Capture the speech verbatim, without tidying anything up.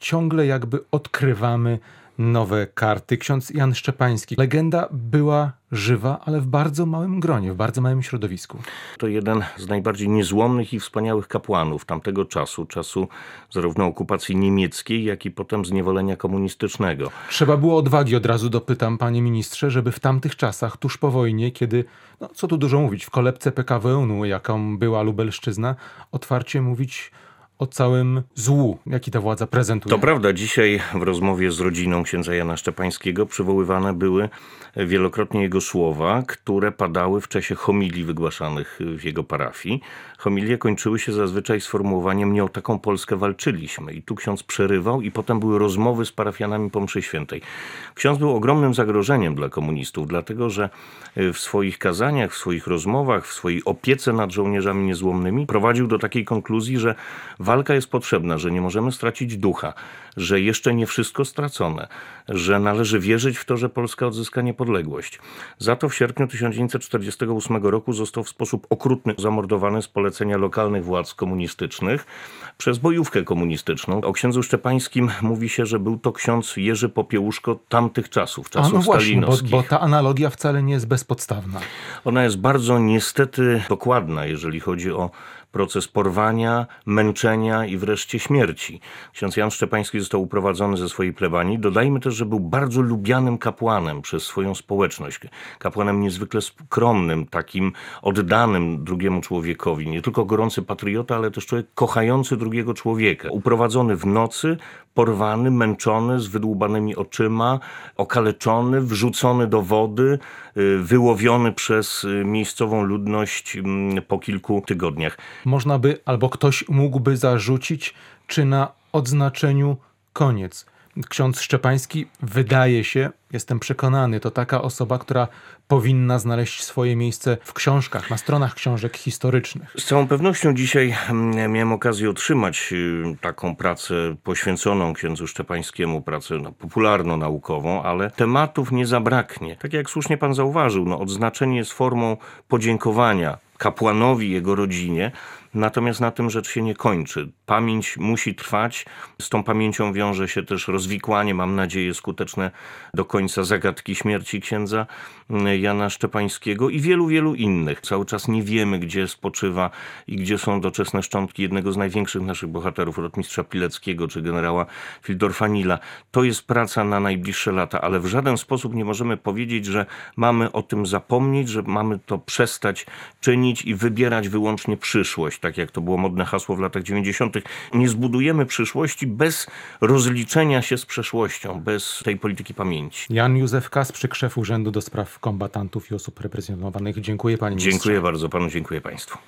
ciągle jakby odkrywamy nowe karty. Ksiądz Jan Szczepański. Legenda była żywa, ale w bardzo małym gronie, w bardzo małym środowisku. To jeden z najbardziej niezłomnych i wspaniałych kapłanów tamtego czasu, czasu zarówno okupacji niemieckiej, jak i potem zniewolenia komunistycznego. Trzeba było odwagi, od razu dopytam, panie ministrze, żeby w tamtych czasach, tuż po wojnie, kiedy, no co tu dużo mówić, w kolebce P K W U, jaką była Lubelszczyzna, otwarcie mówić o całym złu, jaki ta władza prezentuje. To prawda, dzisiaj w rozmowie z rodziną księdza Jana Szczepańskiego przywoływane były wielokrotnie jego słowa, które padały w czasie homilii wygłaszanych w jego parafii. Homilie kończyły się zazwyczaj sformułowaniem: nie o taką Polskę walczyliśmy. I tu ksiądz przerywał i potem były rozmowy z parafianami po mszy świętej. Ksiądz był ogromnym zagrożeniem dla komunistów, dlatego że w swoich kazaniach, w swoich rozmowach, w swojej opiece nad żołnierzami niezłomnymi prowadził do takiej konkluzji, że walka jest potrzebna, że nie możemy stracić ducha, że jeszcze nie wszystko stracone, że należy wierzyć w to, że Polska odzyska niepodległość. Za to w sierpniu tysiąc dziewięćset czterdziestego ósmego roku został w sposób okrutny zamordowany z polecenia lokalnych władz komunistycznych przez bojówkę komunistyczną. O księdzu Szczepańskim mówi się, że był to ksiądz Jerzy Popiełuszko tamtych czasów, czasów A no właśnie, bo, stalinowskich. bo ta analogia wcale nie jest bezpodstawna. Ona jest bardzo niestety dokładna, jeżeli chodzi o proces porwania, męczenia i wreszcie śmierci. Ksiądz Jan Szczepański został uprowadzony ze swojej plebanii. Dodajmy też, że był bardzo lubianym kapłanem przez swoją społeczność. Kapłanem niezwykle skromnym, takim oddanym drugiemu człowiekowi. Nie tylko gorący patriota, ale też człowiek kochający drugiego człowieka. Uprowadzony w nocy, porwany, męczony, z wydłubanymi oczyma, okaleczony, wrzucony do wody, wyłowiony przez miejscową ludność po kilku tygodniach. Można by, albo ktoś mógłby zarzucić, czy na odznaczeniu koniec. Ksiądz Szczepański, wydaje się, jestem przekonany, to taka osoba, która powinna znaleźć swoje miejsce w książkach, na stronach książek historycznych. Z całą pewnością dzisiaj miałem okazję otrzymać taką pracę poświęconą księdzu Szczepańskiemu, pracę popularno-naukową, ale tematów nie zabraknie. Tak jak słusznie pan zauważył, no, odznaczenie jest formą podziękowania kapłanowi, jego rodzinie, natomiast na tym rzecz się nie kończy. Pamięć musi trwać, z tą pamięcią wiąże się też rozwikłanie, mam nadzieję, skuteczne do końca zagadki śmierci księdza Jana Szczepańskiego i wielu, wielu innych. Cały czas nie wiemy, gdzie spoczywa i gdzie są doczesne szczątki jednego z największych naszych bohaterów, rotmistrza Pileckiego czy generała Fildorfa-Nila. To jest praca na najbliższe lata, ale w żaden sposób nie możemy powiedzieć, że mamy o tym zapomnieć, że mamy to przestać czynić i wybierać wyłącznie przyszłość, tak jak to było modne hasło w latach dziewięćdziesiątych. Nie zbudujemy przyszłości bez rozliczenia się z przeszłością, bez tej polityki pamięci. Jan Józef Kasprzyk, szef Urzędu do Spraw Kombatantów i Osób Represjonowanych. Dziękuję panie ministrze. Dziękuję bardzo panu, dziękuję państwu.